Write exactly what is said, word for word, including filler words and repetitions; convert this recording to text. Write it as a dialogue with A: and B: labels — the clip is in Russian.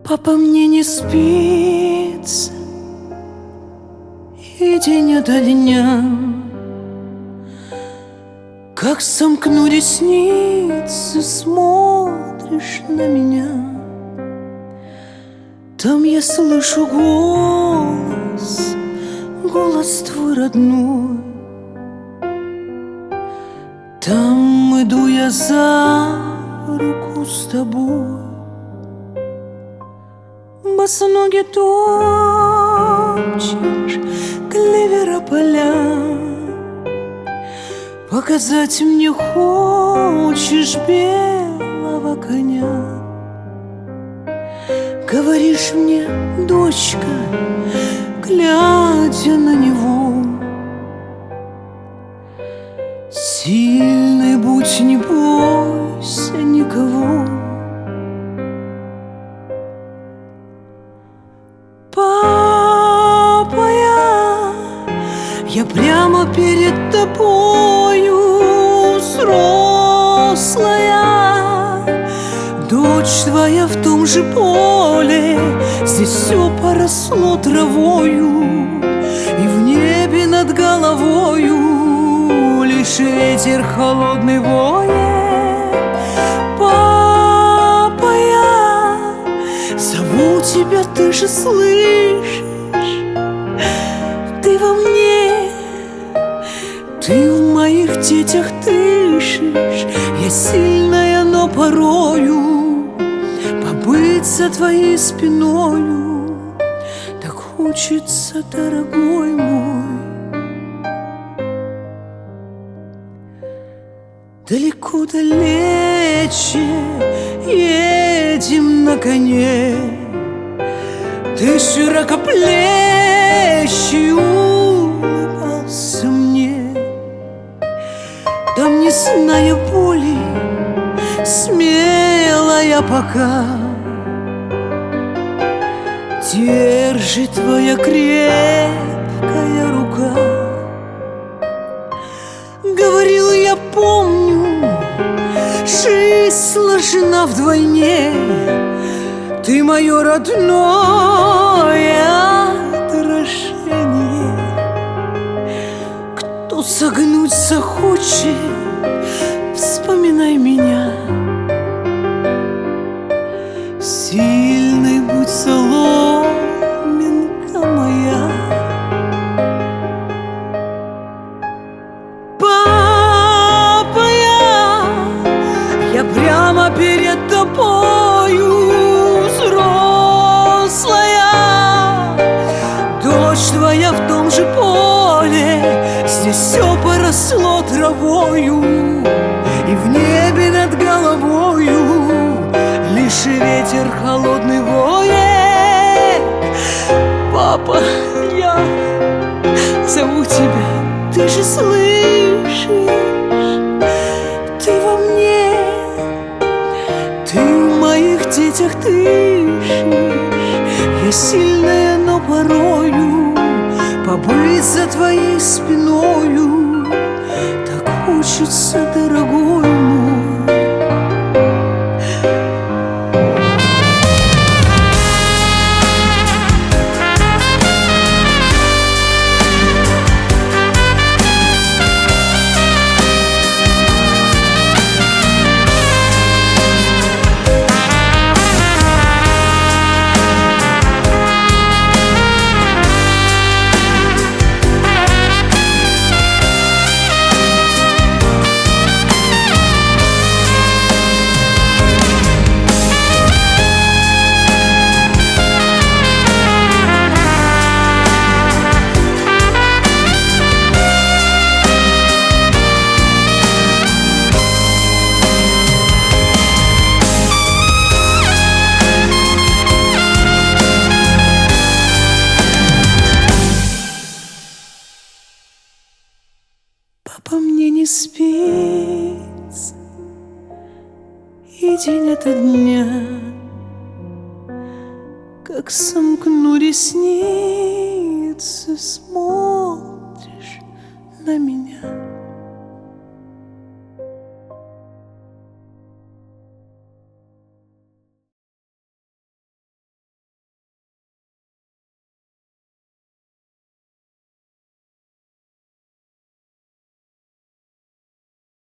A: Папа, мне не спится и день ото дня. Как сомкну ресницы, смотришь на меня. Там я слышу голос, голос твой родной. Там иду я за руку с тобой. Босоногий топчешь клевера поля. Показать мне хочешь белого коня. Говоришь мне, дочка, глядя на него: сильный будь, не бойся никого. Папа, я, я прямо перед тобою взрослая. Дочь твоя в том же поле, здесь все поросло травою, и в небе над головою лишь ветер холодный воет. Папа, я зову тебя, ты же слышишь? Ты во мне, ты в моих детях дышишь. Я сильная, но порою побыть за твоей спиною так хочется, дорогой мой. Далеко далече едем на коне. Ты широкоплечий улыбался мне. Там, не зная боли, смелая пока держит твоя крепкая рука. Говорил, я помню, жизнь сложена вдвойне. Ты мое родное отражение. Кто согнуть захочет, вспоминай меня. Сильный будь, соломинка моя. Папа, я, я прямо перед тобою взрослая. Дочь твоя в том же поле, здесь все поросло травою, и в небе над головою лишь ветер холодный воет. Папа, я зову тебя, ты же слышишь? Ты во мне, ты в моих детях дышишь. Я сильная, но порою побыть за твоей спиною так хочется, дорогой мой. Папа, мне не спится и день ото дня. Как сомкну ресницы, смотришь на меня.